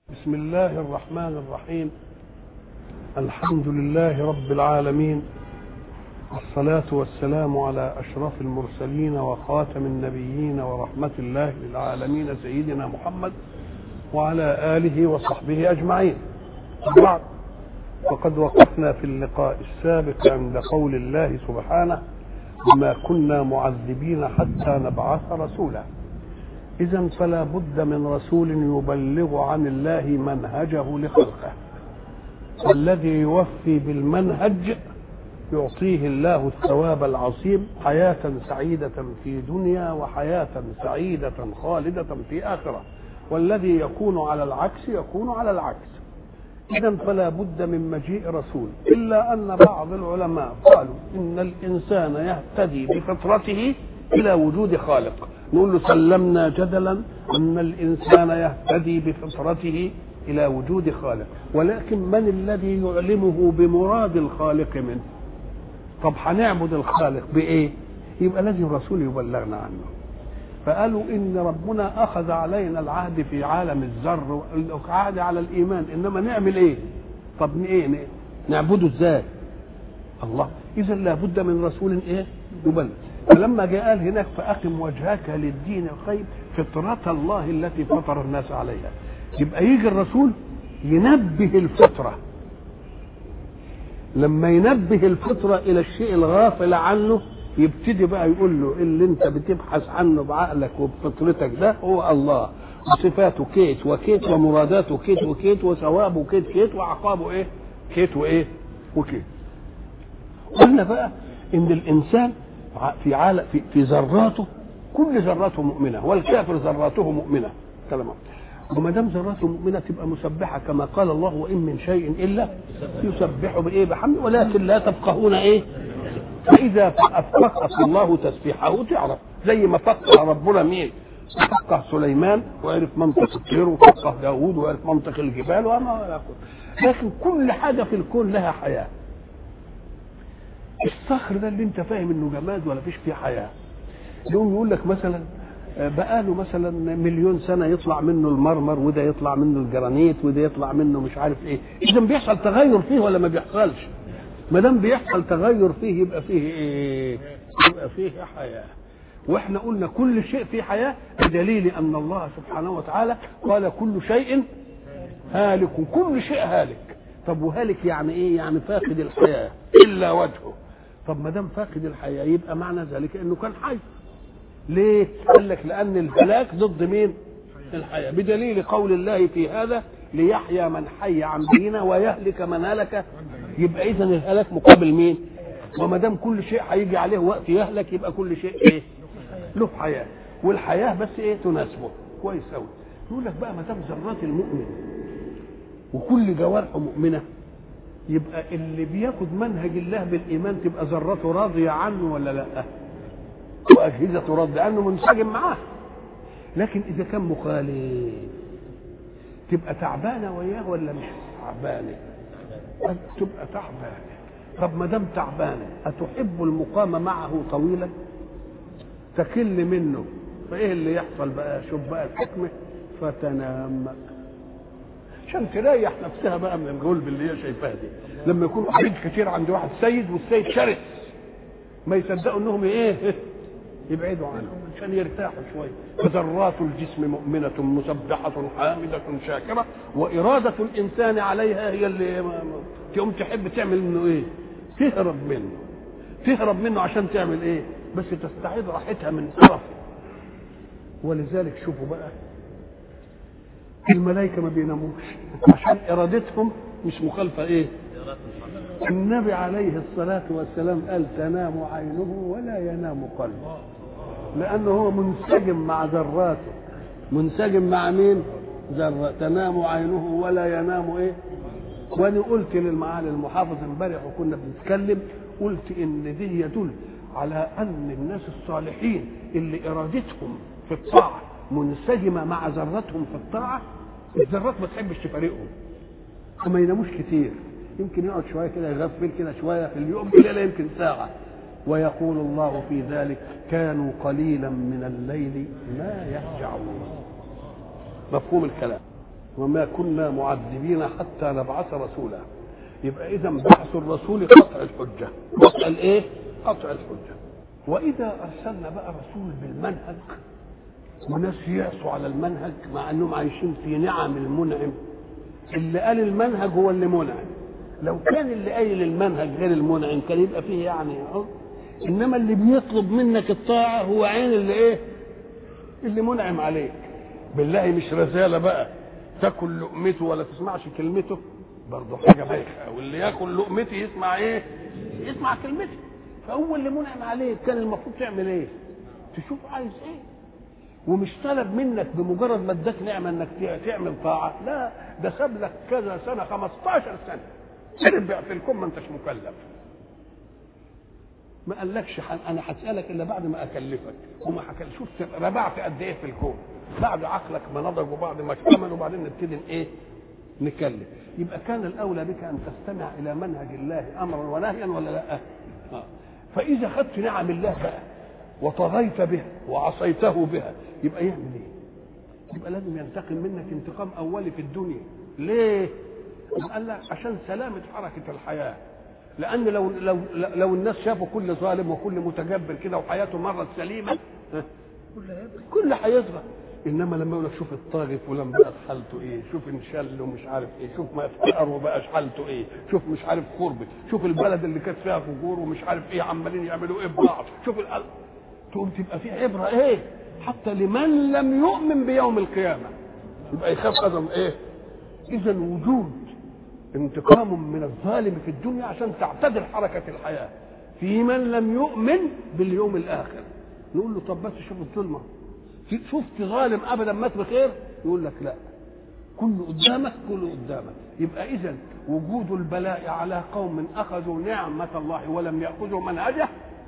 بسم الله الرحمن الرحيم. الحمد لله رب العالمين، والصلاة والسلام على أشرف المرسلين وخاتم النبيين ورحمة الله للعالمين سيدنا محمد وعلى آله وصحبه أجمعين. بعد، وقد وقفنا في اللقاء السابق عند قول الله سبحانه: وما كنا معذبين حتى نبعث رسولا. إذن فلا بد من رسول يبلغ عن الله منهجه لخلقه، والذي يوفي بالمنهج يعطيه الله الثواب العظيم، حياة سعيدة في دنيا وحياة سعيدة خالدة في آخرة، والذي يكون على العكس يكون على العكس. إذن فلا بد من مجيء رسول، إلا أن بعض العلماء قالوا إن الإنسان يهتدي بفطرته إلى وجود خالق. نقول له سلمنا جدلا أن الإنسان يهتدي بفطرته إلى وجود خالق، ولكن من الذي يعلمه بمراد الخالق منه؟ طب هنعبد الخالق بإيه؟ يبقى لازم الرسول يبلغنا عنه. فقالوا إن ربنا أخذ علينا العهد في عالم الذر، عهد على الإيمان، إنما نعمل إيه؟ طب إيه نعبده إزاي؟ الله. إذا لابد من رسول إيه؟ يبلغ. فلما جاء قال هناك: فأقم وجهك للدين القيم فطرة الله التي فطر الناس عليها. يبقى يجي الرسول ينبه الفطرة. لما ينبه الفطرة إلى الشيء الغافل عنه يبتدي بقى يقول له: اللي انت بتبحث عنه بعقلك وبفطرتك ده هو الله، وصفاته كيت وكيت، ومراداته كيت وكيت، وثوابه كيت كيت، وعقابه ايه كيت وايه وكيت. قلنا بقى ان الانسان في ذراته، كل ذراته مؤمنه، والكافر ذراته مؤمنه. كلام. وما دام ذراته مؤمنه تبقى مسبحه، كما قال الله: وان من شيء الا يسبح بايه؟ بحمده، ولكن لا تفقهون ايه. فاذا افقه الله تسبيحه تعرف، زي ما فقه ربنا مين؟ فقه سليمان وعرف منطق الطير، وفقه داوود وعرف منطق الجبال وما يقول. لكن كل حاجه في الكون لها حياه. الصخر ده اللي انت فاهم انه جماد ولا فيش فيه حياه، يوم يقول لك مثلا بقاله مثلا 1,000,000 سنه يطلع منه المرمر، وده يطلع منه الجرانيت، وده يطلع منه مش عارف ايه. اذا بيحصل تغير فيه ولا ما بيحصلش؟ ما دام بيحصل تغير فيه يبقى فيه ايه؟ يبقى فيه حياه. واحنا قلنا كل شيء فيه حياه بدليل ان الله سبحانه وتعالى قال: كل شيء هالك، كل شيء هالك. طب وهالك يعني ايه؟ يعني فاقد الحياه الا وجهه. طب ما دام فاقد الحياه يبقى معنى ذلك انه كان حي. ليه؟ قال لك: لان الهلاك ضد مين؟ الحياه، بدليل قول الله في هذا: ليحيى من حي عن بينه ويهلك من هلك. يبقى اذا الهلاك مقابل مين؟ وما دام كل شيء هيجي عليه وقت يهلك يبقى كل شيء ايه؟ له حياه، والحياه بس ايه؟ تناسبه. كويس قوي. يقول لك بقى: ما دام ذرات المؤمن وكل جوارحه مؤمنه، يبقى اللي بياخد منهج الله بالايمان تبقى ذرته راضيه عنه ولا لا؟ واجهزته راضيه عنه، منسجم معاه. لكن اذا كان مخالف تبقى تعبانه وياه ولا مش تعبانه؟ تبقى تعبانه. طب ما دام تعبانه اتحب المقام معه طويلا؟ تكل منه. فايه اللي يحصل بقى؟ شوف بقى الحكمه: فتنام، عشان تريح نفسها بقى من الغلب اللي هي شايفاها دي. لما يكون حريق كتير عند واحد سيد، والسيد شرس، ما يصدقوا انهم ايه؟ يبعدوا عنه عشان يرتاحوا شويه. فذرات الجسم مؤمنه مسبحه حامده شاكره، واراده الانسان عليها هي اللي تقوم تحب تعمل انه ايه؟ تهرب منه عشان تعمل ايه؟ بس تستعيد راحتها من طرفه. ولذلك شوفوا بقى الملائكه ما بيناموش عشان ارادتهم مش مخالفه ايه؟ النبي عليه الصلاه والسلام قال: تنام عينه ولا ينام قلبه، لانه هو منسجم مع ذراته. منسجم مع مين؟ ذرة. تنام عينه ولا ينام ايه؟ وانا قلت للمعالي المحافظ امبارح وكنا بنتكلم، قلت ان دي يدل على ان الناس الصالحين اللي ارادتهم في الطاعه منسجمه مع ذرتهم في الطاعه، الذرات ما تحبش تفارقهم وما يناموش كتير. يمكن يقعد شويه كده، يغفل كده شويه في اليوم، لا يمكن ساعه. ويقول الله في ذلك: كانوا قليلا من الليل ما يهجعون. مفهوم الكلام؟ وما كنا معذبين حتى نبعث رسولا. يبقى اذا بعث الرسول قطع الحجه. قطع الايه؟ قطع الحجه. واذا ارسلنا بقى رسول بالمنهج وناس يعصوا على المنهج مع انهم عايشين في نعم المنعم، اللي قال المنهج هو اللي منعم. لو كان اللي قايل المنهج غير المنعم كان يبقى فيه يعني انما اللي بيطلب منك الطاعه هو عين اللي ايه؟ اللي منعم عليك. بالله مش رساله بقى تاكل لقمته ولا تسمعش كلمته، برضه حاجه بايخه. واللي ياكل لقمتي يسمع ايه؟ يسمع كلمتي. فهو اللي منعم عليك كان المفروض تعمل ايه؟ تشوف عايز ايه، ومش طلب منك بمجرد ما اداك نعمه انك تعمل طاعه، لا ده ساب لك كذا سنه 15 سنه تربع في الكون ما انتش مكلف. ما قالكش انا هسالك الا بعد ما اكلفك، وما حكى شوف ربعت قد ايه في الكون بعد عقلك ما نضج وبعد ما اكتمل وبعدين نبتدي ايه؟ نكلف. يبقى كان الاولى بك ان تستمع الى منهج الله امرا ونهيا ولا لا؟ فاذا خدت نعم الله بقى وطغيت بها وعصيته بها يبقى يعمل ايه؟ يبقى لازم ينتقم منك انتقام اولي في الدنيا. ليه؟ قال لك عشان سلامه حركه الحياه. لان لو الناس شافوا كل ظالم وكل متجبر كده وحياته مرت سليمه كل هيصغر. انما لما يقول لك شوف الطاغي فلان بقى حالته ايه، شوف انشل ومش عارف ايه، شوف ما افتقر وبقى حالته ايه، شوف مش عارف قربه، شوف البلد اللي كانت فيها فجور ومش عارف ايه عمالين يعملوا ايه ببعض، شوف القلب تقوم تبقى في عبره ايه حتى لمن لم يؤمن بيوم القيامه يبقى يخاف قدم ايه. اذا وجود انتقام من الظالم في الدنيا عشان تعتدل حركه الحياه في من لم يؤمن باليوم الاخر. نقول له طب بس شوف الظلمه، شفت ظالم ابدا مات بخير؟ يقول لك لا، كله قدامك كله قدامك. يبقى اذا وجود البلاء على قوم اخذوا نعمه الله ولم ياخذوا منهجه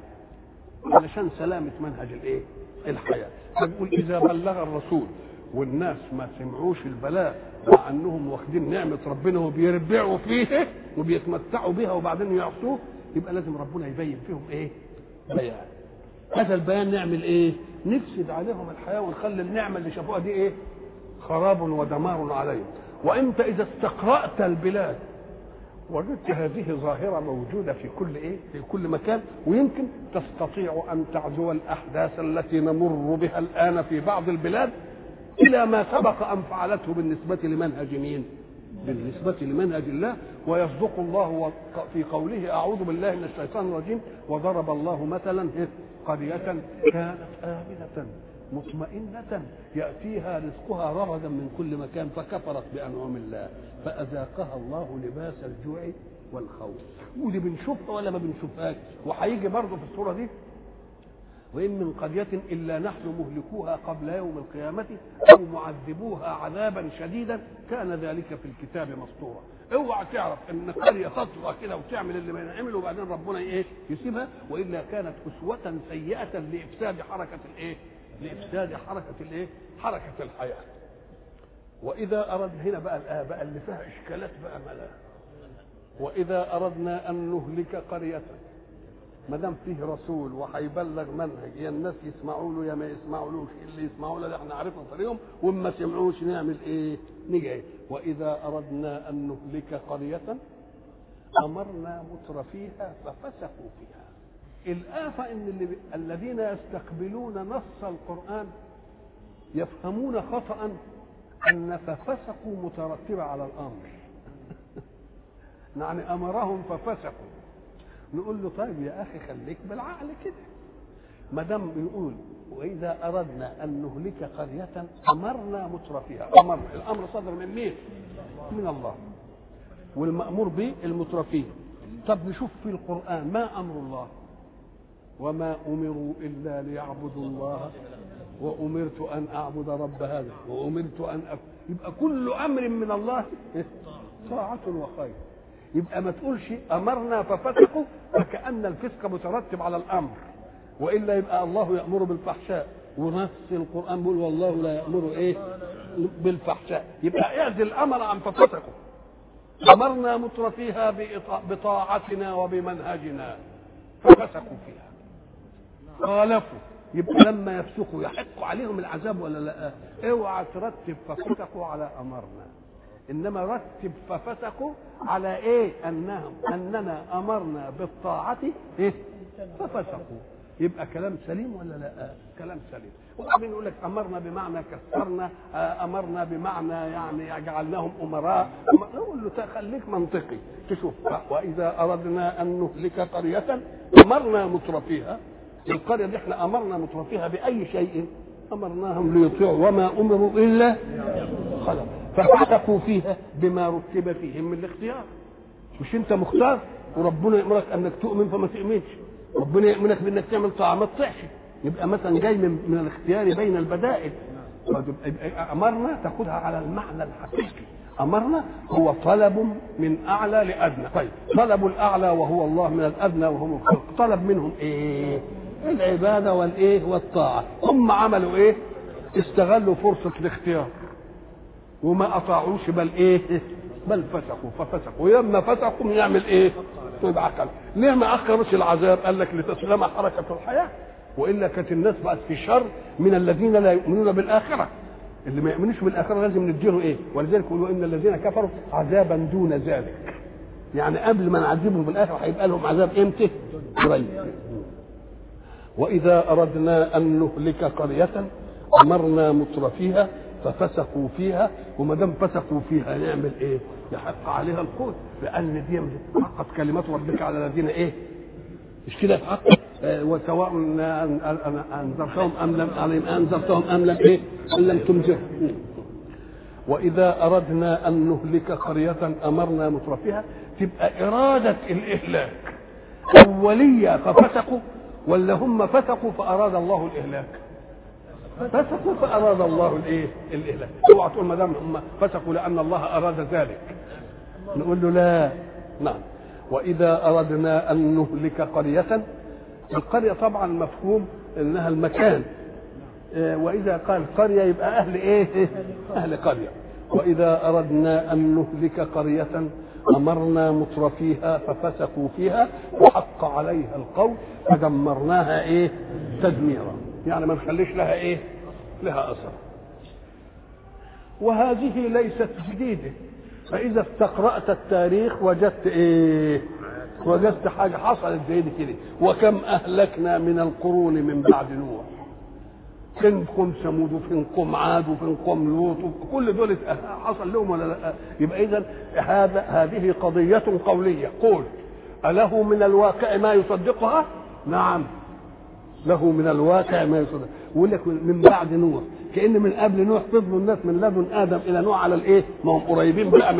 علشان سلامه منهج الايه؟ الحياه. فبيقول اذا بلغ الرسول والناس ما سمعوش البلاء مع انهم واخدين نعمه ربنا وبيربعوا فيه وبيتمتعوا بها وبعدين يعصوه، يبقى لازم ربنا يبين فيهم ايه؟ بيان. هذا البيان نعمل ايه؟ نفسد عليهم الحياه ونخلي النعمه اللي شافوها دي ايه؟ خراب ودمار عليهم. وانت اذا استقرأت البلاد وجدت هذه ظاهره موجوده في كل ايه؟ في كل مكان، ويمكن تستطيع ان تعزو الاحداث التي نمر بها الان في بعض البلاد الى ما سبق ان فعلته بالنسبه لمنهج مين؟ بالنسبه لمنهج الله. ويصدق الله في قوله اعوذ بالله من الشيطان الرجيم وضرب الله مثلا قريه كانت امنه مطمئنه ياتيها رزقها رغدا من كل مكان فكفرت بانعم الله فاذاقها الله لباس الجوع والخوف. ودي بنشوفها ولا ما بنشوفهاش؟ وهيجي برضه في الصوره دي وإن من قرية إلا نحن مهلكوها قبل يوم القيامة أو معذبوها عذابا شديدا كان ذلك في الكتاب مسطورا. اوعى تعرف ان قرية تطغى كده وتعمل اللي ما ينعمله وبعدين ربنا ايه؟ يسيبها، والا كانت اسوة سيئة لافساد حركة الايه؟ لافساد حركة الايه؟ حركة الحياة. واذا اردنا هنا بقى اللي فيها اشكالات بقى ملاها. واذا اردنا ان نهلك قرية ما دام فيه رسول وهيبلغ منهج يا الناس يسمعوا له يا ما يسمعولوش، اللي يسمعوا له احنا عارفين طريقهم وما سمعوش نعمل ايه؟ نيجي واذا اردنا ان نهلك قريه امرنا مترفيها ففسقوا فيها. الآفة ان الذين يستقبلون نص القرآن يفهمون خطأ ان ففسقوا مترتبة على الامر يعني امرهم ففسقوا. نقول له طيب يا اخي خليك بالعقل كده، ما دام بيقول واذا اردنا ان نهلك قريه امرنا مترفيها. الامر صدر من مين؟ من الله، والمامور به المترفين. طب نشوف في القران ما امر الله؟ وما امروا الا ليعبدوا الله وامرت ان اعبد رب هذا وامرت ان يبقى كل امر من الله طاعه وخير. يبقى ما تقولش امرنا ففسقوا فكأن الفسق مترتب على الامر، والا يبقى الله يأمر بالفحشاء ونص القرآن بيقول والله لا يأمر ايه؟ بالفحشاء. يبقى اعزل الامر عن ففسقوا. امرنا مترفيها بطاعتنا وبمنهجنا ففسقوا فيها خالفوا. يبقى لما يفسقوا يحق عليهم العذاب ولا لا؟ اوعى ترتب ففسقوا على امرنا. انما رتب ففسقوا على ايه؟ اننا امرنا بالطاعه ايه؟ ففسقوا. يبقى كلام سليم ولا لا؟ كلام سليم. وبعدين يقول لك امرنا بمعنى كثرنا، امرنا بمعنى يعني جعلناهم امراء. نقول له خليك منطقي تشوف. واذا اردنا ان نهلك قريه امرنا مترفيها. القريه دي احنا امرنا مترفيها باي شيء؟ امرناهم ليطيعوا وما امروا الا خلق ففسقوا فيها بما رتب فيهم من الاختيار. مش انت مختار وربنا يامرك انك تؤمن فما تؤمنش، ربنا يامرك بانك تعمل طاعه ما تطيعش. يبقى مثلا جاي من الاختيار بين البدائل. امرنا تاخذها على المعنى الحقيقي. امرنا هو طلب من اعلى لادنى. طيب طلب الاعلى وهو الله من الادنى وهم الخلق، طلب منهم ايه؟ العباده والايه؟ والطاعه. هم عملوا ايه؟ استغلوا فرصه الاختيار وما اطاعوش بل ايه؟ بل فسقوا ففسقوا. ولما فسقوا يعمل ايه؟ يبقى عقل. ليه ما اخرش العذاب؟ قال لك لتسلم حركه الحياه، والا كانت الناس بقت في شر من الذين لا يؤمنون بالاخره. اللي ما يؤمنوش بالاخره لازم نديله ايه؟ ولذلك يقولوا ان الذين كفروا عذابا دون ذلك، يعني قبل ما نعذبهم بالاخره هيبقى لهم عذاب امتى؟ قريب. واذا اردنا ان نهلك قريه امرنا مترفيها ففسقوا فيها. وما دام فسقوا فيها نعمل ايه؟ يحق عليها القول، لان دي حقت كلمات ربك على الذين ايه؟ مش كده حق؟ وسواء انذرتهم ام لم ايه؟ ان لم تنذرهم. واذا اردنا ان نهلك قريه امرنا مترفيها. تبقى اراده الاهلاك اوليه ففسقوا، ولا هم فسقوا فاراد الله الاهلاك؟ فسقوا فاراد الله الايه؟ الاهلاك. اوعى تقول ما دام هم فسقوا لان الله اراد ذلك. نقول له لا. نعم. واذا اردنا ان نهلك قريه، القريه طبعا مفهوم انها المكان. واذا قال قريه يبقى اهل ايه؟ اهل قريه. واذا اردنا ان نهلك قريه امرنا مترفيها ففسقوا فيها وحق عليها القول فدمرناها ايه؟ تدميرا. يعني ما نخليش لها ايه؟ لها اثر. وهذه ليست جديده. فاذا استقرأت التاريخ وجدت ايه؟ وجدت حاجه حصلت زي دي كده. وكم اهلكنا من القرون من بعد نوح. فينكم ثمود وفينكم عاد وفينكم لوط، كل دول حصل لهم ولا لا؟ يبقى اذا هذه قضيه قوليه. قول اله من الواقع ما يصدقها؟ نعم له من الواقع ما يصدق. ويقول لك من بعد نوح، كأن من قبل نوح فضلوا الناس من لدن ادم الى نوح على الايه؟ ما هم قريبين بقى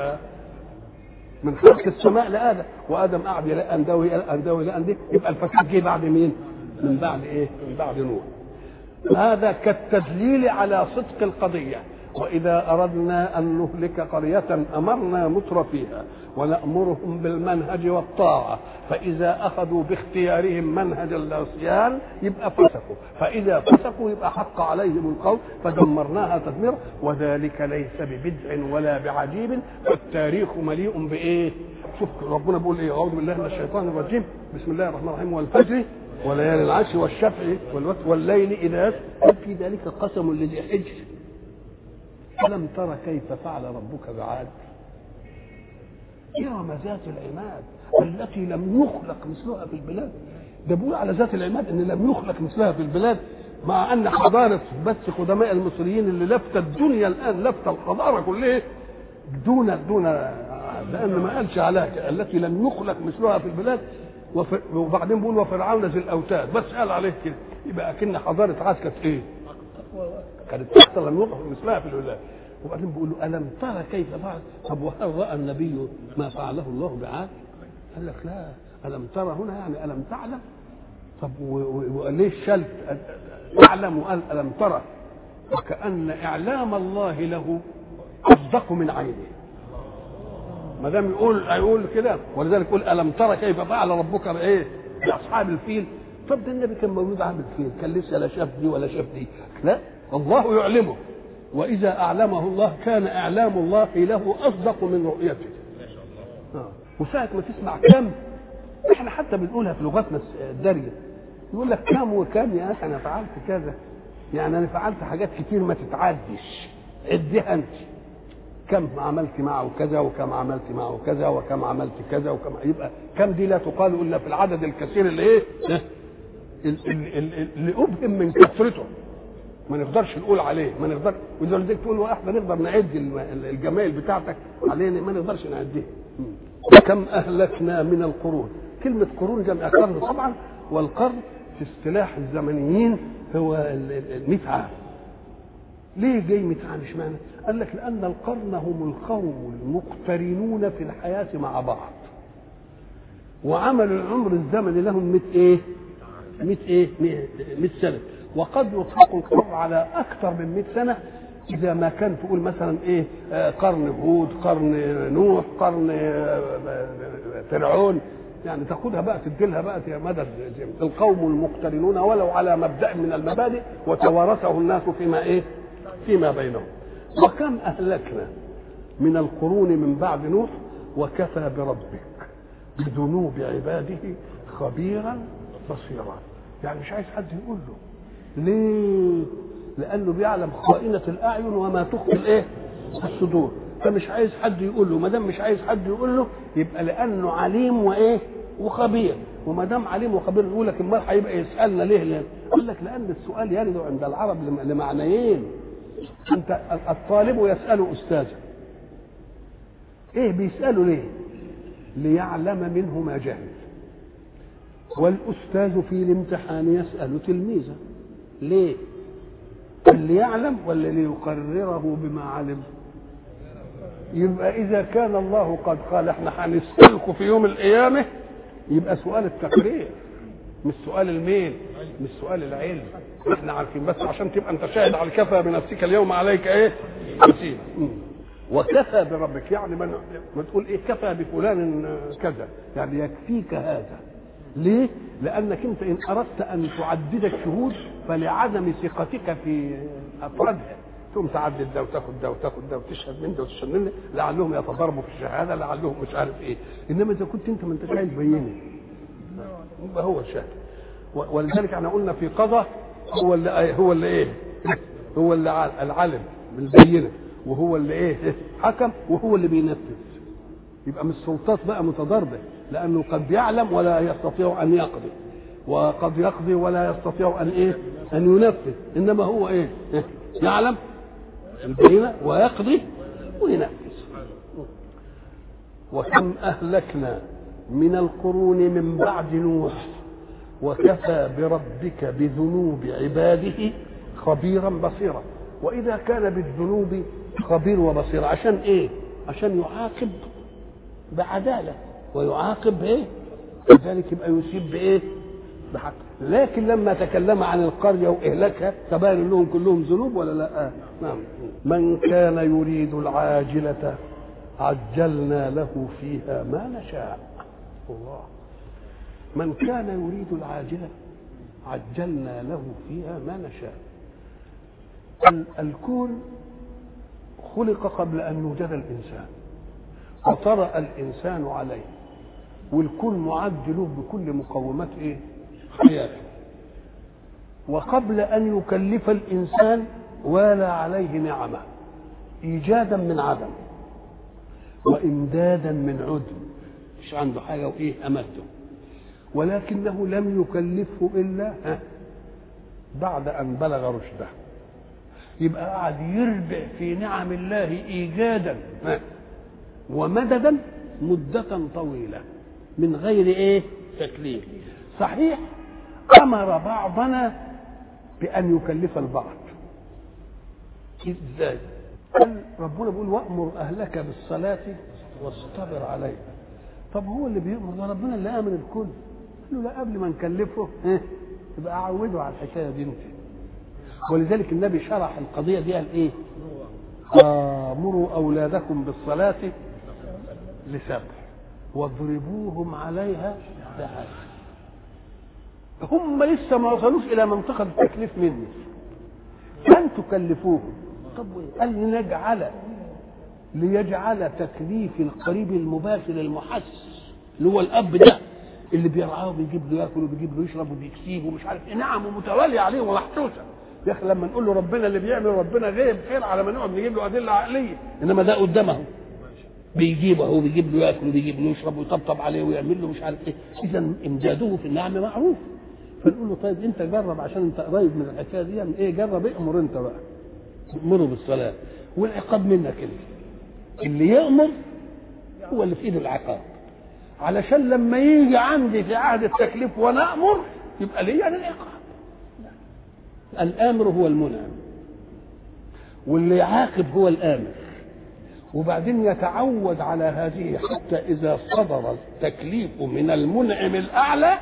من خلق السماء لادم، وادم قعد يلاقي اندوي لاندي. يبقى الفساد جه بعد مين؟ من بعد ايه؟ من بعد نوح. هذا كالتدليل على صدق القضيه. واذا اردنا ان نهلك قريه امرنا مترفيها ونامرهم بالمنهج والطاعه، فاذا اخذوا باختيارهم منهج العصيان يبقى فسقوا، فاذا فسقوا يبقى حق عليهم القول فدمرناها تدميرا. وذلك ليس ببدع ولا بعجيب، فالتاريخ مليء بايه؟ شوف ربنا بيقول ايه؟ اعوذ بالله من الشيطان الرجيم، بسم الله الرحمن الرحيم. والفجر وليالي العشر والشفع والليل اذا يسر في ذلك قسم لذي حجر. ألم تر كيف فعل ربك بعاد؟ إرم ذات العماد التي لم يخلق مثلها في البلاد. ده بيقول على ذات العماد ان لم يخلق مثلها في البلاد، مع ان حضاره بس قدماء المصريين اللي لفت الدنيا الان، لفت الحضاره كلها دون لان ما قالش عليها التي لم يخلق مثلها في البلاد. وبعدين بيقول وفرعون ذي الاوتاد، بس قال عليه كده. يبقى اكن حضاره عاد كانت ايه؟ كانت تحت لم يخلق مثلها في البلاد. وبعدين بيقولوا ألم ترى كيف فعل؟ طب وهل رأى النبي ما فعله الله بعاد؟ قال لك لا، ألم ترى هنا يعني ألم تعلم. طب وليش شلت تعلم وقال ألم ترى؟ وكأن إعلام الله له أصدق من عينه. ما دام يقول كده، ولذلك يقول ألم ترى كيف فعل ربك بإيه؟ بأصحاب الفيل. طب ده النبي كان مولود عامل فيل، كان لسه لا شاف دي ولا شاف دي. لا، الله يعلمه. وإذا أعلمه الله كان إعلام الله له أصدق من رؤيته. وساعة ما تسمع كم، احنا حتى بنقولها في لغتنا الدارجة، يقول لك كم وكم يا أخي أنا فعلت كذا، يعني أنا فعلت حاجات كتير ما تتعدش، اديها أنت. كم عملت معه كذا وكم عملت معه كذا وكم عملت كذا وكم، يبقى كم دي لا تقال الا في العدد الكثير اللي ايه اللي ابهم من كثرته، ما نقدرش نقول عليه، ما نقدر. ولذلك تقول له احنا نقدر نعد الجمايل بتاعتك علينا، ما نقدرش نعدها. كم اهلكنا من القرون. كلمه قرون جمع قرن طبعا، والقرن في اصطلاح الزمنيين هو 100 عام. ليه جاي 100 عام؟ مش معنى؟ قال لك لان القرن هم القوم المقترنون في الحياه مع بعض، وعمل العمر الزمني لهم 100 ايه؟ 100 سنه. وقد يطلق القرن على اكثر من 100 سنه اذا ما كان تقول مثلا ايه قرن هود، قرن نوح، قرن فرعون، يعني تاخدها بقى تديلها بقى مدى القوم المقترنون ولو على مبدا من المبادئ وتوارثه الناس فيما بينهم. وكم اهلكنا من القرون من بعد نوح وكفى بربك بذنوب عباده خبيرا بصيرا. يعني مش عايز حد يقول له ليه؟ لانه بيعلم خائنة الاعين وما تخفي الصدور، فمش عايز حد يقول له. ما دام مش عايز حد يقول له يبقى لانه عليم وخبير. وما دام عليم وخبير يقول لك امال هيبقى يسالنا ليه؟ يقول لك لان السؤال يرد عند العرب لمعنيين. انت الطالب يسال استاذه، ايه بيساله ليه؟ ليعلم منه ما جهل. والاستاذ في الامتحان يسال تلميذه ليه؟ اللي يعلم ولا ليقرره بما علم؟ يبقى اذا كان الله قد قال احنا هنسالكم في يوم القيامه، يبقى سؤال التقرير مش سؤال الميل، مش سؤال العلم. احنا عارفين بس عشان تبقى انت شاهد على كفى بنفسك اليوم عليك حسيب. وكفى بربك يعني ما تقول كفى بفلان كذا، يعني يكفيك هذا. ليه؟ لانك انت ان اردت ان تعدد الشهود فلعدم ثقتك في افرادها ثم تعدد ده وتاخد ده وتاخد ده وتشهد من ده وتشهد من ده، لعلهم يتضاربوا في الشهاده، لعلهم مش عارف ايه. انما اذا كنت انت ما انتش عايز تبينه يبقى هو الشاهد. ولذلك احنا قلنا في قضاء هو اللي العلم بالبينه، وهو اللي حكم، وهو اللي بينفذ. يبقى مش سلطات بقى متضاربه، لانه قد يعلم ولا يستطيع ان يقضي، وقد يقضي ولا يستطيع ان ينفذ. انما هو يعلم البينه ويقضي وينفذ. وكم اهلكنا من القرون من بعد نوح وكفى بربك بذنوب عباده خبيرا بصيرا. واذا كان بالذنوب خبير وبصير عشان ايه؟ عشان يعاقب بعداله ويعاقب لذلك يبقى يصيب بحق. لكن لما تكلم عن القريه واهلاكها تبين لهم كلهم ذنوب ولا لا؟ نعم. من كان يريد العاجله عجلنا له فيها ما نشاء. الله. من كان يريد العاجله عجلنا له فيها ما نشاء. الكون خلق قبل ان يوجد الانسان وطرأ الانسان عليه، والكون معد له بكل مقومات حياته. وقبل ان يكلف الانسان والى عليه نعمه ايجادا من عدم وامدادا من عدم، مش عنده حاجه امده، ولكنه لم يكلفه الا بعد ان بلغ رشده. يبقى قاعد يربع في نعم الله ايجادا ومددا مده طويله من غير تكليف. صحيح امر بعضنا بان يكلف البعض. ازاي؟ ربنا بيقول وامر اهلك بالصلاه واصطبر عليها. طب هو اللي بيأمر ده ربنا اللي امن الكل. قال له لا، قبل ما نكلفه يبقى عوده على الحكايه دي انت. ولذلك النبي شرح القضيه دي قال امروا اولادكم بالصلاه لسبع واضربوهم عليها لعشر. هم لسه ما وصلوش الى منطقه التكليف مني، لن تكلفوهم. طب قال ليجعل تكليف القريب المباشر المحس اللي هو الاب ده اللي بيرعاه وبيجيب له ياكل وبيجيب له يشرب وبيكسيه ومش عارف نعم متواليه عليه ومحسوسه، يا اخي لما نقول له ربنا اللي بيعمل ربنا غيب خير على ما نقعد نجيب له ادله عقليه، انما ده قدامه بيجيبه، هو بيجيب له ياكل وبيجيب له يشرب ويطبطب عليه ويعمل له مش عارف ايه. اذا امداده في النعم معروف. فنقول له طيب انت جرب عشان انت قريب من الحكايه دي، يعني ايه جرب امر انت بقى، امره بالصلاه والعقاب منك انت. اللي يامر هو اللي في ايده العقاب، علشان لما يجي عندي في عهد التكليف وانا امر يبقى لي انا العقاب. الامر هو المنعم واللي يعاقب هو الامر، وبعدين يتعود على هذه حتى اذا صدر التكليف من المنعم الاعلى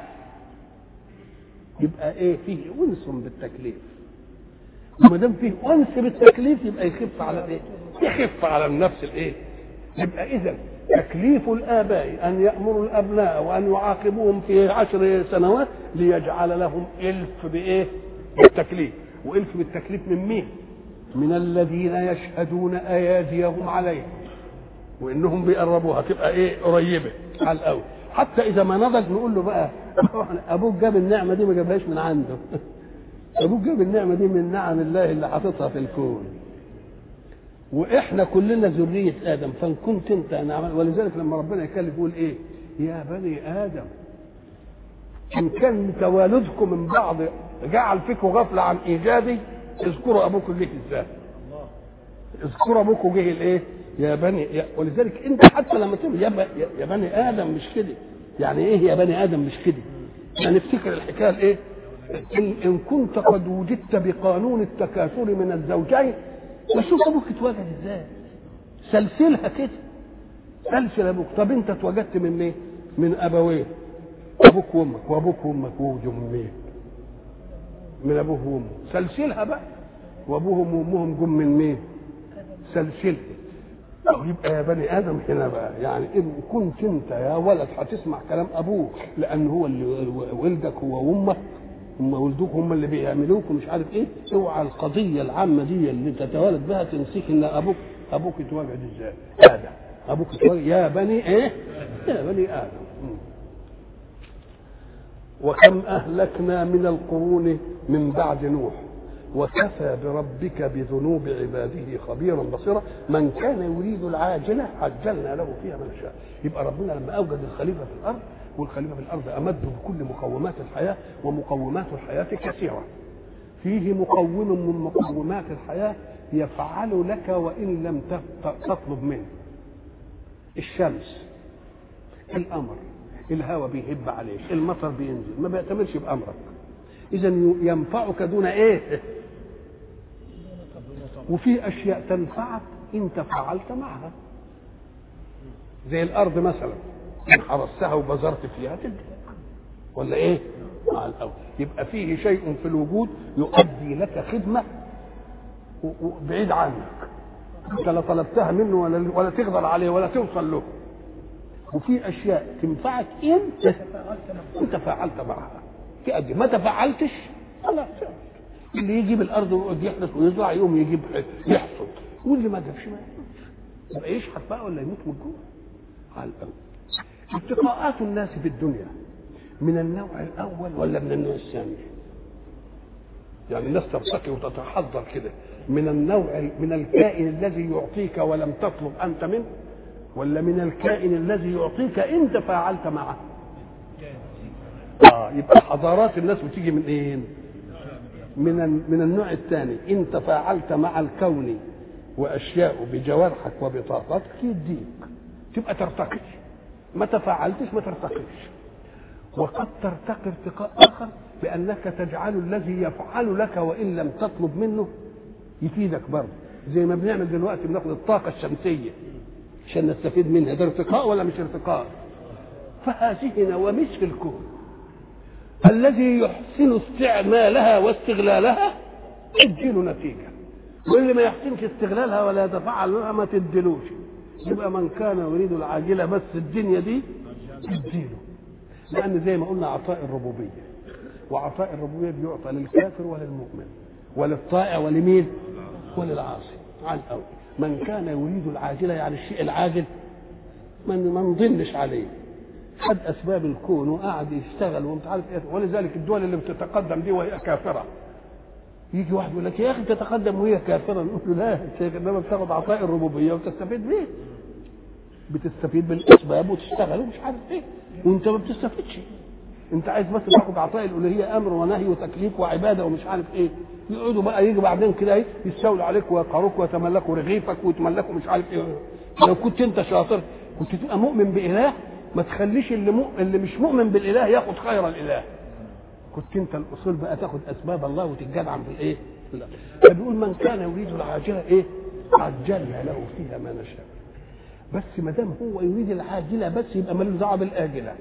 يبقى ايه فيه انس بالتكليف. وما دام فيه انس بالتكليف يبقى يخف على ايه؟ يخف على النفس الايه؟ يبقى اذا تكليف الآباء أن يأمروا الأبناء وأن يعاقبوهم في 10 سنوات ليجعل لهم إلف بإيه؟ بالتكليف. وإلف بالتكليف من مين؟ من الذين يشهدون أياديهم عليهم وإنهم بيقربوها تبقى إيه؟ قريبة على الأول. حتى إذا ما نضج نقول له بقى أبوك جاب النعمة دي ما جابهاش من عنده أبوك جاب النعمة دي من نعم الله اللي حاططها في الكون، واحنا كلنا ذريه ادم، فان كنت انت نعمل. ولذلك لما ربنا يكلف يقول ايه؟ يا بني ادم ان كان توالدكم من بعض جعل فيكم غفله عن ايجادي اذكروا ابوكم جه ازاي. اذكروا ابوكم جه الايه؟ يا بني ولذلك انت حتى لما تقول يا بني ادم مش كده، يعني ايه يا بني ادم مش كده؟ يعني افتكر الحكايه الايه؟ ان كنت قد وجدت بقانون التكاثر من الزوجين وشوف ابوك اتوجد ازاي، سلسلها كده، سلسل ابوك. طب انت اتوجدت من ايه؟ من ابوين، ابوك وامك وابوك وامك وامك، من ابوه وامه، سلسلها بقى. وابوهم وامهم جم من مين؟ سلسلها. يبقى يا بني ادم هنا بقى يعني ان كنت انت يا ولد هتسمع كلام ابوك لان هو اللي ولدك هو وامك، هم ولدوك هم اللي بيعملوك ومش عارف ايه، اوعى القضيه العامه دي اللي تتوالد بها تنسيك ان ابوك اتوجد ازاي؟ ادم ابوك اتوجد يا بني ايه؟ يا بني ادم. وكم اهلكنا من القرون من بعد نوح وكفى بربك بذنوب عباده خبيرا بصيرا من كان يريد العاجله عجلنا له فيها ما نشاء. يبقى ربنا لما اوجد الخليفه في الارض، والخليفه في الارض امده بكل مقومات الحياه، ومقومات الحياه كثيره. فيه مقوم من مقومات الحياه يفعل لك وان لم تطلب منه. الشمس، القمر، الهواء بيهب عليك، المطر بينزل، ما بيعتمرش بامرك. اذا ينفعك دون ايه؟ وفي اشياء تنفعك انت فعلت معها، زي الارض مثلا ان حرستها وبذرت فيها تدي ولا ايه؟ مع الاول. يبقى فيه شيء في الوجود يؤدي لك خدمه وبعيد عنك، انت لا طلبتها منه ولا تقدر عليه ولا توصل له. وفي اشياء تنفعك انت فعلت معها تأدي. ما تفعلتش خلاص. اللي يجيب الارض ويقعد يحرث ويزرع يقوم يجيب يحصد، واللي ما جابش ما يحصدش، يبقى يشحت بقى ولا يموت من الجوع على الاول. اتقاءات الناس في الدنيا من النوع الاول ولا من النوع الثاني؟ يعني الناس ترتقي وتتحضر كده من النوع من الكائن الذي يعطيك ولم تطلب انت منه، ولا من الكائن الذي يعطيك انت فعلت معه؟ يبقى حضارات الناس بتيجي من ايه؟ من النوع الثاني. انت فعلت مع الكون واشياء بجوارحك وبطاقتك يديك تبقى ترتقي. ما تفعلتش ما ترتقيش. وقد ترتقي ارتقاء اخر بانك تجعل الذي يفعل لك وان لم تطلب منه يفيدك برضه، زي ما بنعمل دلوقتي بناخد الطاقه الشمسيه عشان نستفيد منها. ده ارتقاء ولا مش ارتقاء؟ فهذه نواميس في الكون، الذي يحسن استعمالها واستغلالها تديله نتيجه، واللي ما يحسنش استغلالها ولا يتفعل لها ما تديلوش. يبقى من كان يريد العاجله بس الدنيا دي تديله، لان زي ما قلنا عطاء الربوبيه، وعطاء الربوبيه بيعطى للكافر وللمؤمن وللطائع ولمين؟ وللعاصي على الاول. من كان يريد العاجله يعني الشيء العاجل ما نضنش عليه، خد اسباب الكون وقعد يشتغل ومش عارف ايه. ولذلك الدول اللي بتتقدم دي وهي كافره يجي واحد يقول لك يا اخي تتقدم وهي كافره، نقول له لا يا شيخ، انما بتاخد عطاء الربوبيه وتستفيد بيه، بتستفيد بالاسباب وتشتغل ومش عارف ايه، وانت ما بتستفيدش. انت عايز بس تاخد عطاء الالوهيه، امر ونهي وتكليف وعباده ومش عارف ايه. يقعدوا بقى يجي بعدين كده ايه يستولوا عليك ويقهروك ويتملكوا رغيفك ويتملكوا مش عارف ايه. لو كنت انت شاطر كنت تبقى مؤمن باله، ما تخليش اللي مش مؤمن بالاله ياخد خير الاله. كنت انت الاصول بقى تاخد اسباب الله وتتجدعن بالايه؟ فبيقول من كان يريد العاجله ايه؟ عجلنا له فيها ما نشاء. بس ما دام هو يريد العاجله بس يبقى مالوش دعوه بالاجله.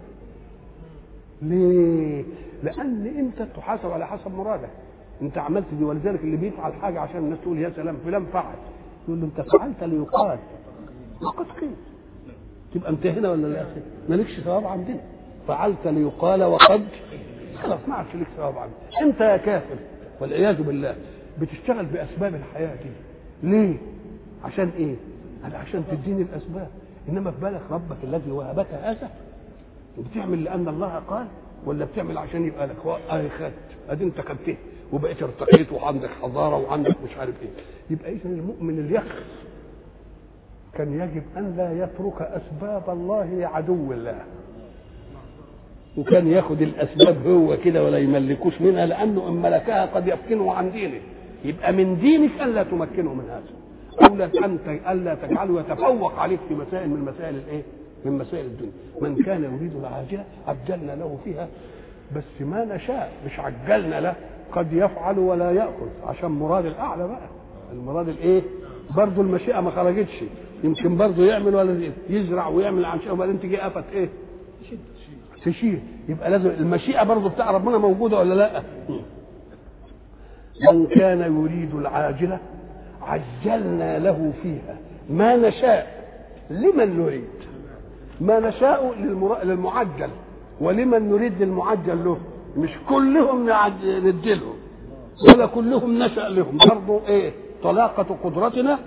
ليه؟ لان انت تحاسب على حسب مرادك. انت عملت دي، ولذلك اللي بيفعل حاجه عشان الناس تقول يا سلام فلان فعل، يقول له انت فعلت ليقال وقد قيل. تبقى انت هنا ولا لا؟ مالكش ثواب عندنا. فعلت ليقال وقد خلاص ما عادش لك ثواب عندنا. انت يا كافر والعياذ بالله بتشتغل باسباب الحياه دي. ليه؟ عشان ايه؟ عشان تديني الاسباب، انما في بالك ربك الذي وهبك هذا؟ بتعمل لان الله قال ولا بتعمل عشان يبقى لك؟ خدت ادي انت خدته وبقيت ارتقيت وعندك حضاره وعندك مش عارف ايه. يبقى اذا المؤمن اليخ كان يجب ان لا يترك اسباب الله لعدو الله، وكان ياخد الاسباب هو كده ولا يملكوش منها، لانه ان ملكها قد يفكنه عن دينه. يبقى من دينك الا تمكنه من هذا، او لا انت الا تجعله يتفوق عليك في مسائل من مسائل الايه؟ من مسائل الدنيا. من كان يريد العاجله عجلنا له فيها، بس ما نشاء، مش عجلنا له. قد يفعل ولا ياخذ عشان مراد الاعلى بقى، المراد الايه؟ برضه المشيئه ما خرجتش، يمكن برضه يعمل ولا يزرع ويعمل عن شيء وبعدين تيجي قفت ايه؟ تشير. يبقى لازم المشيئه برضه بتاع ربنا موجوده ولا لا؟ من كان يريد العاجله عجلنا له فيها ما نشاء لمن نريد. ما نشاء للمعجل، ولمن نريد للمعجل له. مش كلهم نديلهم ولا كلهم نشأ لهم، برضه ايه؟ طلاقة قدرتنا.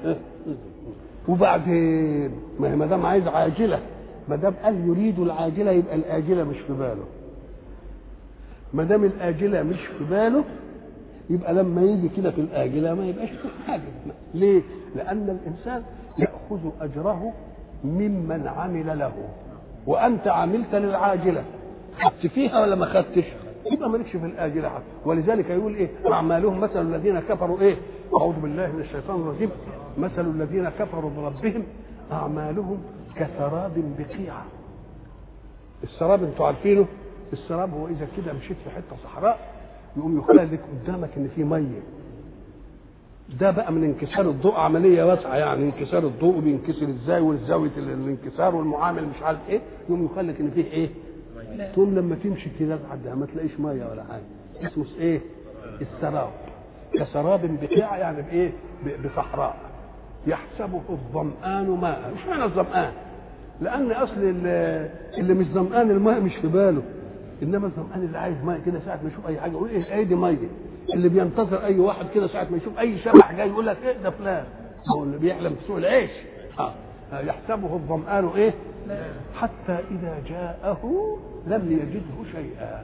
وبعدين ما دام عايز عاجله، ما دام قال يريد العاجله يبقى الاجله مش في باله. ما دام الاجله مش في باله يبقى لما يجي كده في الاجله ما يبقاش في حاجه. ليه؟ لان الانسان ياخذ اجره ممن عمل له، وانت عملت للعاجله، خدت فيها ولا ما خدتش؟ يبقى مالكش في الاجله حتى. ولذلك يقول ايه؟ اعمالهم مثل الذين كفروا ايه؟ اعوذ بالله من الشيطان الرجيم. مثل الذين كفروا بربهم اعمالهم كسراب بقيعه. السراب انتوا عارفينه، السراب هو اذا كده مشيت في حته صحراء يقوم يخلي لك قدامك ان في ميه. ده بقى من انكسار الضوء، عمليه واسعه يعني. انكسار الضوء بينكسر ازاي، والزاويه الانكسار والمعامل مش عارف ايه، يقوم يخليك ان فيه ايه؟ تقوم لما تمشي كده لحد ما تلاقيش ميه ولا حاجه. اسمه ايه؟ السراب. كسراب بقيع يعني بايه؟ بصحراء يحسبه الظمآن ماء. مش معنى الظمآن؟ لان اصل اللي مش ظمآن الماء مش في باله، انما الظمآن اللي عايز ماء كده ساعه ما يشوف اي حاجه يقول ايه دي ميه. اللي بينتظر اي واحد كده ساعه ما يشوف اي شبح جاي يقول لك ايه ده فلان، هو اللي بيحلم في سوق العيش. يحسبه الظمآن ايه؟ حتى اذا جاءه لم يجده شيئا.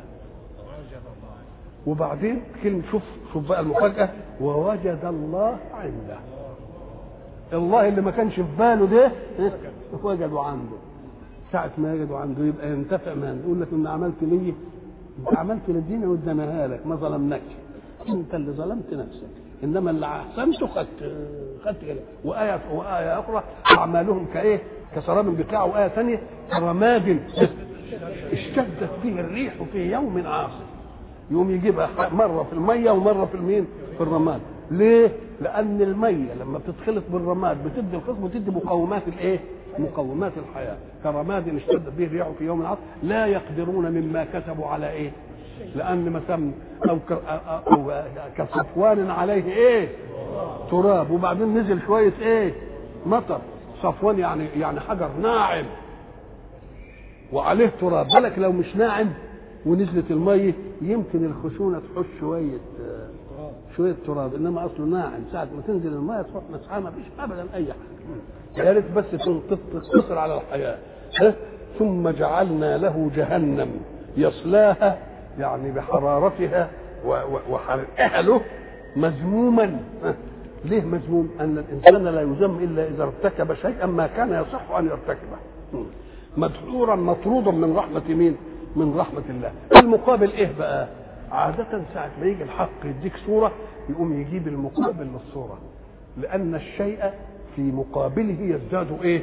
وبعدين كلمه شوف بقى المفاجاه، ووجد الله عنده. الله اللي ما كانش في باله ده وجده عنده. ساعة ما يجده عنده يبقى ينتفع منه. يقول لك ان عملت لي، انت عملت للدين واديناها لك، ما ظلمناكش، انت اللي ظلمت نفسك، انما اللي احسنته خدت كده. وايه اخرى اعمالهم كايه؟ كسراب بقيع. وايه ثانيه كرماد اشتدت به الريح في يوم عاصف. يوم يجيبها مره في الميه ومره في المين؟ في الرماد. ليه؟ لان الميه لما بتتخلط بالرماد بتدي الخصب وتدي مقومات الايه؟ مقومات الحياه. كرماد اشتدت به الريح في يوم عاصف لا يقدرون مما كسبوا على ايه؟ لان مثلا او كصفوان عليه ايه؟ تراب، وبعدين نزل شويه ايه؟ مطر. صفوان يعني حجر ناعم وعليه تراب. بالك لو مش ناعم ونزلت الميه يمكن الخشونه تحش شويه تراب، انما اصله ناعم. ساعه ما تنزل الميه تروح مسحها ما فيش ابدا اي حاجه. يا ريت بس تقتصر على الحياه. ثم جعلنا له جهنم يصلاها يعني بحرارتها وحرقها له مذموما. ليه مذموم؟ أن الإنسان لا يذم إلا إذا ارتكب شيئا ما كان يصح أن يرتكبه. مدحورا مطرودا من رحمة مين؟ من رحمة الله. المقابل إيه بقى؟ عادة ساعة ما يجي الحق يديك صورة يقوم يجيب المقابل للصورة، لأن الشيء في مقابله يزداد إيه؟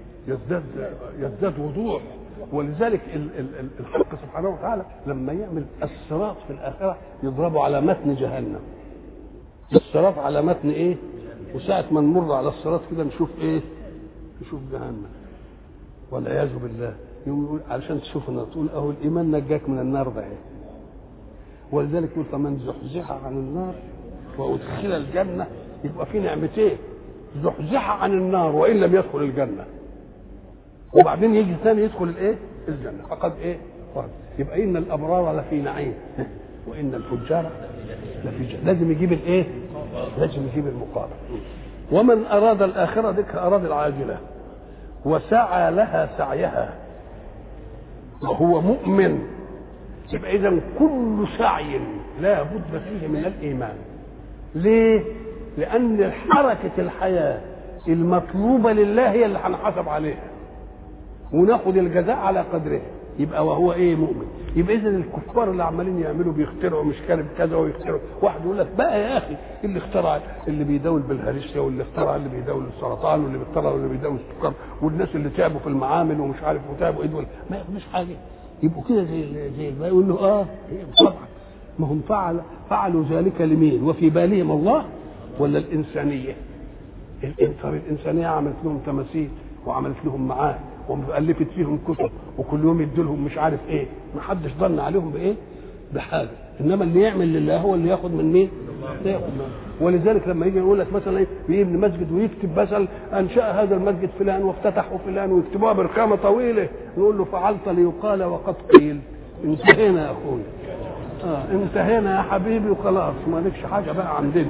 يزداد وضوح. ولذلك الحق سبحانه وتعالى لما يعمل الصراط في الآخرة يضربه على متن جهنم. الصراط على متن إيه؟ وساعة ما نمر على الصراط كده نشوف إيه؟ نشوف جهنم والعياذ بالله. يقول علشان تشوف النار تقول أهو الإيمان نجاك من النار ده. ولذلك يقول فمن زحزح عن النار وأدخل الجنة، يبقى في نعمتين، زحزح عن النار وإن لم يدخل الجنة، وبعدين يجي ثاني يدخل الايه؟ الجنه. فقد ايه؟ فقد. يبقى ان الابرار لفي نعيم وان الفجار لفي جنة. لازم يجيب الايه؟ لازم يجيب المقابل. ومن اراد الاخره ذيك اراد العاجله وسعى لها سعيها وهو مؤمن، يبقى اذا كل سعي لا بد فيه من الايمان. ليه؟ لان حركه الحياه المطلوبه لله هي اللي هنحاسب عليها وناخد الجزاء على قدره. يبقى وهو ايه؟ مؤمن. يبقى اذا الكفار اللي عمالين يعملوا بيخترعوا مش كارب كذا ويخترعوا، واحد يقول لك بقى يا اخي اللي اخترع اللي بيداول بالهرشة واللي اخترع اللي بيداول السرطان واللي بيخترع اللي بيداول السكر والناس اللي تعبوا في المعامل ومش عارف وتعبوا ايه دول ما ياخدوش حاجه، يبقوا كده زي ما يقول له طبعا ما هم فعلوا ذلك لمين؟ وفي بالهم الله ولا الانسانيه؟ الانسانيه عملت لهم تماثيل وعملت لهم معاه ومؤلفت فيهم كتب وكل يوم يدوا لهم مش عارف ايه، ما حدش ظن عليهم بايه؟ بحاجه. انما اللي يعمل لله هو اللي ياخد من مين؟ ياخد من. ولذلك لما يجي يقول لك مثلا ايه؟ يبني مسجد ويكتب مثلا انشا هذا المسجد فلان وافتتحه فلان ويكتبوها برقامه طويله، نقول له فعلت ليقال وقد قيل. انتهينا يا اخويا. انتهينا يا حبيبي وخلاص ما لكش حاجه بقى عندنا.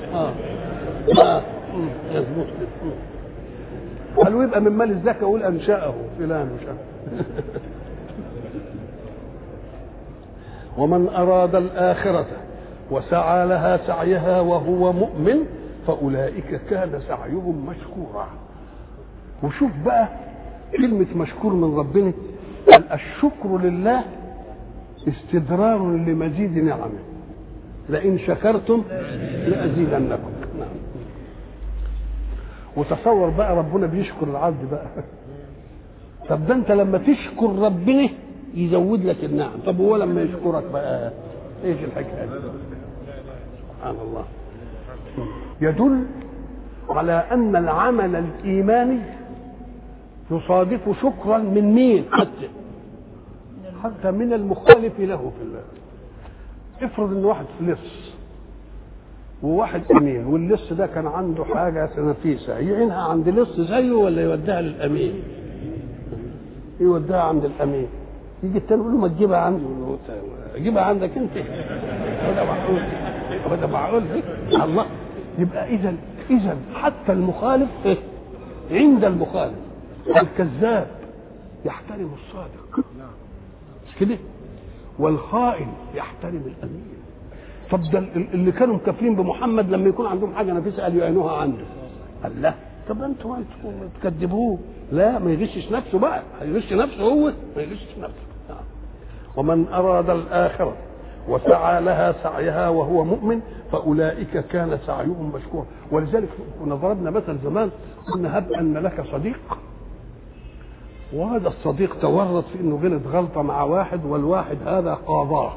يظبط كده. قالوا يبقى من مال الزكاه يقول انشاه فلان مش ومن اراد الاخره وسعى لها سعيها وهو مؤمن فاولئك كان سعيهم مشكورا. وشوف بقى كلمه مشكور من ربنا، الشكر لله استدرار لمزيد نعمه، لئن شكرتم لازيدنكم. نعم. وتصور بقى ربنا بيشكر العبد بقى. طب ده انت لما تشكر ربنا يزود لك النعم، طب هو لما يشكرك بقى ايش الحكايه دي؟ سبحان الله. يدل على ان العمل الايماني يصادف شكرا من مين؟ حتى من المخالف له في الله. افرض ان واحد فلس وواحد امين، واللص ده كان عنده حاجه نفيسه يعينها عند لص زيه ولا يوديها للامين؟ يوديها عند الامين. يجي التاني يقول له ما تجيبها عندي، يقول له اجيبها عندك انت. هذا معقول؟ هذا معقول؟ الله. يبقى اذا حتى المخالف عند المخالف الكذاب يحترم الصادق، مش كده؟ والخائن يحترم الامين. طب ده اللي كانوا مكافرين بمحمد لما يكون عندهم حاجه نفيسه قالوا يعينوها عنده. قال لا، طب انتوا تكذبوه. لا، ما يغشش نفسه بقى، هيغش نفسه هو، ما يغشش نفسه. ومن اراد الاخره وسعى لها سعيها وهو مؤمن فاولئك كان سعيهم مشكورا. ولذلك كنا ضربنا مثل زمان قلنا هب ان لك صديق، وهذا الصديق تورط في انه غلط غلطه مع واحد، والواحد هذا قاضاه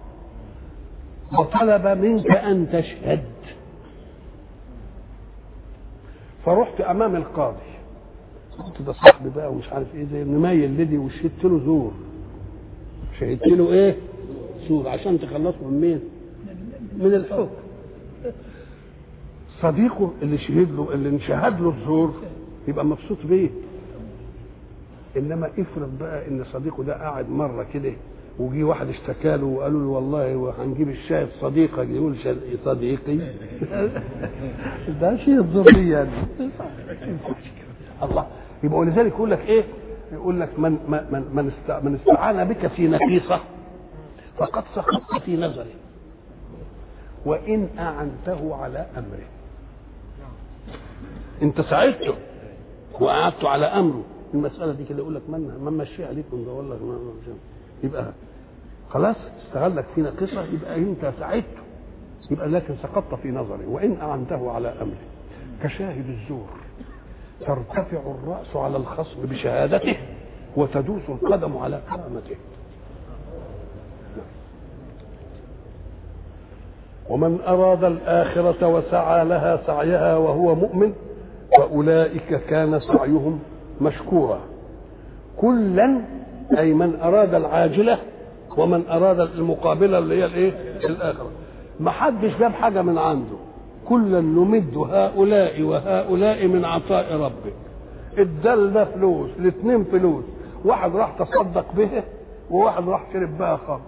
وطلب منك ان تشهد، فرحت امام القاضي قلت ده صاحبي بقى ومش عارف ايه زي نميل لدي وشهدت له زور. شهدت له ايه؟ زور عشان تخلصه من مين؟ من الحكم. صديقه اللي شهد له اللي انشهد له الزور يبقى مبسوط بيه. انما افرض بقى ان صديقه ده قاعد مره كده وجي واحد اشتكى له وقالوا له والله هنجيب الشاهد صديقك، يقول صديقي ده شيء ضروري يعني. الله. يبقى ولذلك يقول لك ايه؟ يقول لك من استعان بك في نفيسه فقد سقطت في نظره، وإن أعنته على أمره. أنت ساعدته وقعدته على أمره. المسألة دي كده يقول لك ما مشيها عليكم ده والله ما يبقى خلاص استغلك في ناقصة، يبقى أنت ساعدته، يبقى لكن سقطت في نظري. وإن أعنته على أمره كشاهد الزور ترتفع الرأس على الخصم بشهادته وتدوس القدم على كرامته. ومن أراد الآخرة وسعى لها سعيها وهو مؤمن فأولئك كان سعيهم مشكورا. كلا أي من أراد العاجلة ومن أراد المقابلة اللي هي الإيه؟ الآخرة. ما حدش جاب حاجة من عنده، كلا نمد هؤلاء وهؤلاء من عطاء ربك. الدل ده فلوس، الاثنين فلوس، واحد راح تصدق به وواحد راح شرب بها خمر،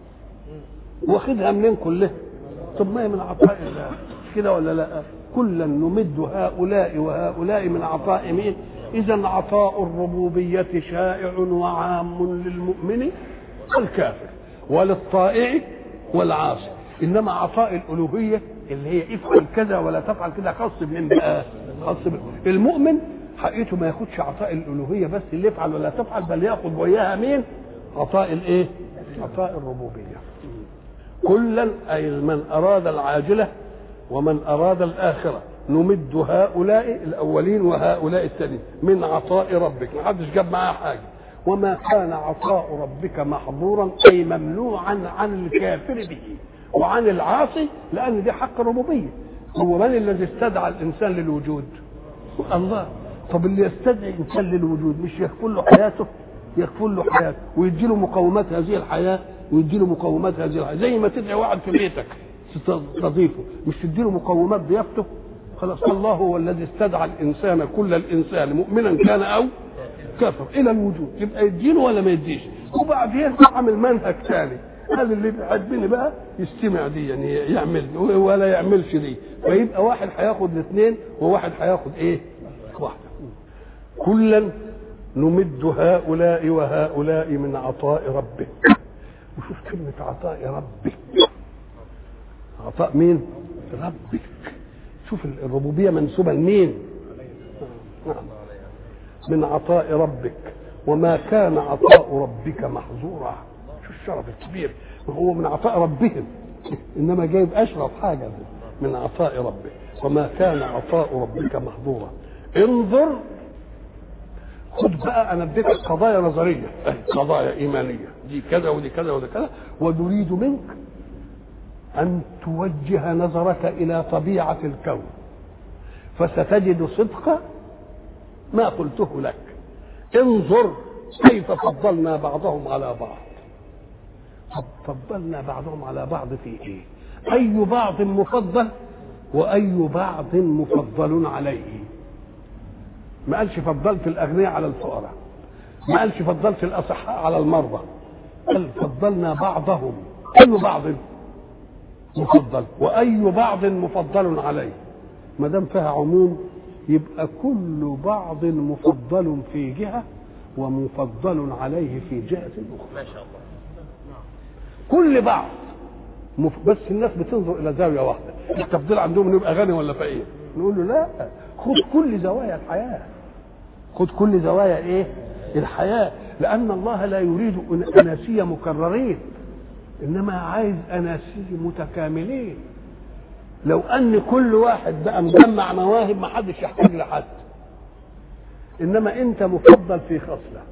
واخدها منين كلها؟ طب ما هي من عطاء الله، مش كده ولا لا؟ كلا نمد هؤلاء وهؤلاء من عطاء مين؟ إذا عطاء الربوبية شائع وعام للمؤمن والكافر وللطائع والعاصي، إنما عطاء الألوهية اللي هي افعل كذا ولا تفعل كذا خاص بمن بقى؟ خاص المؤمن. حقيقته ما ياخدش عطاء الألوهية بس اللي يفعل ولا تفعل، بل ياخد وياها مين؟ عطاء الايه؟ عطاء الربوبية. كلا أي من أراد العاجلة ومن أراد الآخرة نمد هؤلاء الأولين وهؤلاء الثانيين من عطاء ربك. ما حدش جاب معاه حاجة. وما كان عطاء ربك محظورا أي ممنوعا عن الكافر به وعن العاصي، لأن دي حق ربوبية. هو من الذي استدعى الإنسان للوجود؟ الله. طب اللي يستدعي الإنسان للوجود مش يكفل له حياته؟ يكفل له حياته ويدي له مقومات هذه الحياة ويدي له مقومات هذه الحياة. زي ما تدعي واحد في بيتك تستضيفه مش تدي له مقومات ضيافته؟ خلاص. الله هو الذي استدعى الإنسان كل الإنسان مؤمنا كان أو كافر إلى الوجود، يبقى يديله ولا ما يديش؟ وبعدين عمل منهج ثاني، هذا اللي بيحبني بقى يستمع دي يعني يعمل ولا يعملش دي، فيبقى واحد هياخد الاثنين وواحد هياخد ايه؟ واحده. كلا نمد هؤلاء وهؤلاء من عطاء ربك. وشوف كلمه عطاء ربك، عطاء مين؟ ربك. شوف الربوبيه منسوبه لمين؟ من عطاء ربك وما كان عطاء ربك محظورا. شو الشرف الكبير، وهو من عطاء ربهم انما جايب اشرف حاجه من عطاء ربك. وما كان عطاء ربك محظورا. انظر، خد بقى انا اديتك قضايا نظريه، قضايا ايمانيه، دي كذا ودي كذا ودي كذا، ونريد منك ان توجه نظرك الى طبيعه الكون فستجد صدق ما قلته لك. انظر كيف فضلنا بعضهم على بعض. فضلنا بعضهم على بعض في ايه؟ اي بعض مفضل واي بعض مفضل عليه. ما قالش فضلت الاغنياء على الفقراء، ما قالش فضلت الاصحاء على المرضى، قال فضلنا بعضهم. اي بعض مفضل واي بعض مفضل عليه. ما دام فيها عموم يبقى كل بعض مفضل في جهه ومفضل عليه في جهه اخرى. ما شاء الله. كل بعض بس الناس بتنظر الى زاويه واحده. التفضيل عندهم يبقى غني ولا فقير؟ نقول له لا، خد كل زوايا الحياه، خد كل زوايا ايه؟ الحياه. لان الله لا يريد اناسيه مكررين، انما عايز اناسيه متكاملين. لو ان كل واحد بقى مجمع مواهب ما حدش يحتاج لحد. انما انت مفضل في خصله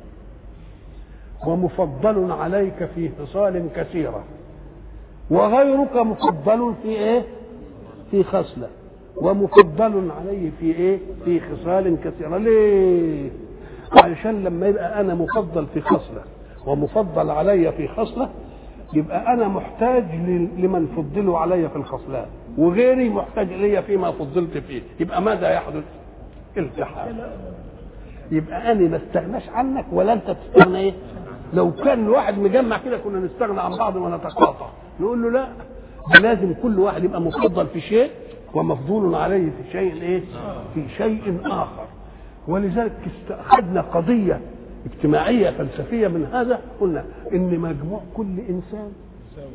ومفضل عليك في خصال كثيره، وغيرك مفضل في ايه؟ في خصله، ومفضل عليه في ايه؟ في خصال كثيره. ليه؟ علشان لما يبقى انا مفضل في خصله ومفضل علي في خصله يبقى انا محتاج لمن فضلوا علي في الخصلان، وغيري محتاج لي فيما فضلت فيه. يبقى ماذا يحدث؟ التحام. يبقى انا ما استغناش عنك ولا انت تستغنى ايه؟ لو كان الواحد مجمع كده كنا نستغنى عن بعض ونتقاطع. نقول له لا، لازم كل واحد يبقى مفضل في شيء ومفضول عليه في شيء ايه؟ في شيء اخر. ولذلك اخذنا قضيه اجتماعيه فلسفيه من هذا، قلنا ان مجموع كل انسان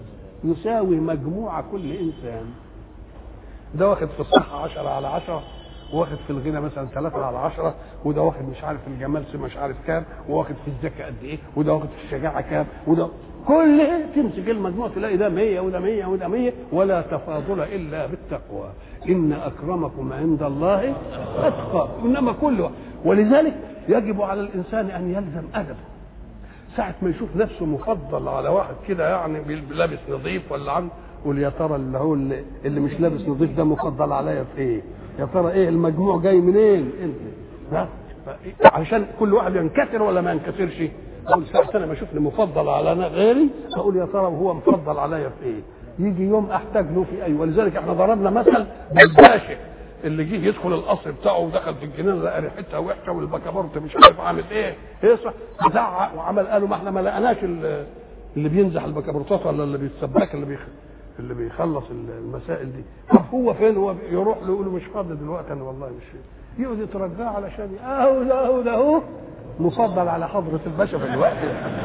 يساوي مجموع كل انسان. ده واخد في الصحه 10/10، واخد في الغنى مثلا 3/10، وده واخد مش عارف الجمال مش عارف كام، وواخد في الذكاء قد ايه، وده واخد في الشجاعه كام، وده كل تمسك المجموع تلاقي ده 100 وده 100 وده 100. ولا تفاضل الا بالتقوى، ان اكرمكم عند الله اتقاكم. انما كله، ولذلك يجب على الانسان ان يلزم ادبه. ساعة ما يشوف نفسه مفضل على واحد كده يعني لابس نظيف ولا عنده، يقول يا ترى اللي هو اللي مش لابس نظيف ده مفضل عليا في ايه؟ يا ترى ايه المجموع جاي منين؟ انت عشان كل واحد ينكسر ولا ما ينكسرش. اقول ساعة انا ما اشوفني مفضل على غيري اقول يا ترى هو مفضل عليا في ايه؟ يجي يوم احتاج له في اي. ولذلك احنا ضربنا مثل بالباشا اللي جه يدخل القصر بتاعه ودخل في الجنينه لقى ريحتها وحشه والبكابورت مش عارف عامل ايه يصح زعق وعمل. قالوا ما احنا ما لقناش اللي بينزح البكابورتات ولا اللي بيتسبك اللي بيخلص المسائل دي. طب هو فين؟ هو يروح له يقول له مش فاضي دلوقتي انا والله مش يقعد يترجاه علشان اهو مفضل على حضره الباشا في الوقت.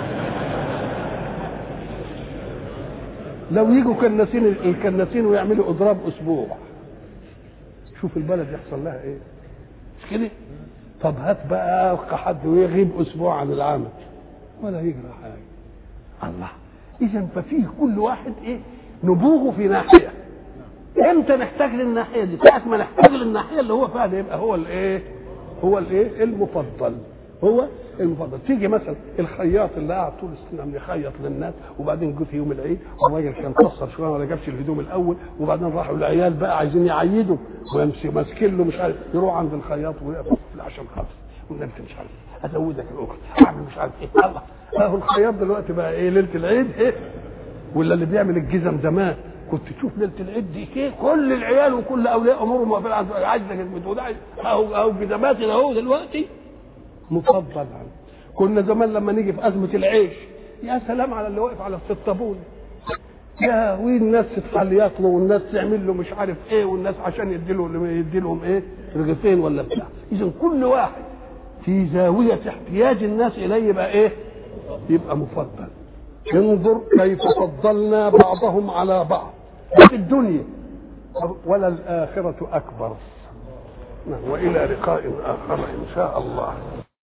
لو يجوا الكناسين ويعملوا اضراب اسبوع، شوف البلد يحصل لها ايه؟ مش كده؟ طب هات بقى حد ويغيب اسبوع عن العمل ولا يجرى حاجه. الله. اذا ففيه كل واحد ايه؟ نبوغه في ناحيه. امتى نحتاج للناحيه دي؟ ساعه ما نحتاج للناحيه اللي هو فيها يبقى هو الايه؟ المفضل. هو المفضل. تيجي مثلا الخياط اللي قاعد طول السنه عم يخيط للناس، وبعدين جه في يوم العيد والراجل كان قصر شويه ولا جابش الهدوم الاول، وبعدين راحوا العيال بقى عايزين يعيدوا وماسكين له مش عارف، يروح عند الخياط ويقف عشان خاطر والنبي مش عارف ازودك الاخت اعمل مش عارف ايه. الله. اهو الخياط دلوقتي بقى ايه؟ ليله العيد ايه؟ ولا اللي بيعمل الجزم زمان كنت تشوف ليله العيد دي ايه؟ كل العيال وكل اولياء امورهم واقفين عايزه جزمته وده اهو جزماتنا اهو دلوقتي مفضل عنه. كنا زمان لما نيجي في ازمه العيش يا سلام على اللي واقف على الطابون، يا والناس تتحليات له والناس تعمل له مش عارف ايه، والناس عشان يدي لهم ايه؟ رغيفين ولا بتاع. اذا كل واحد في زاويه احتياج الناس اليه يبقى ايه؟ يبقى مفضل. انظر كيف فضلنا بعضهم على بعض في الدنيا وللآخرة أكبر. والى لقاء آخر إن شاء الله.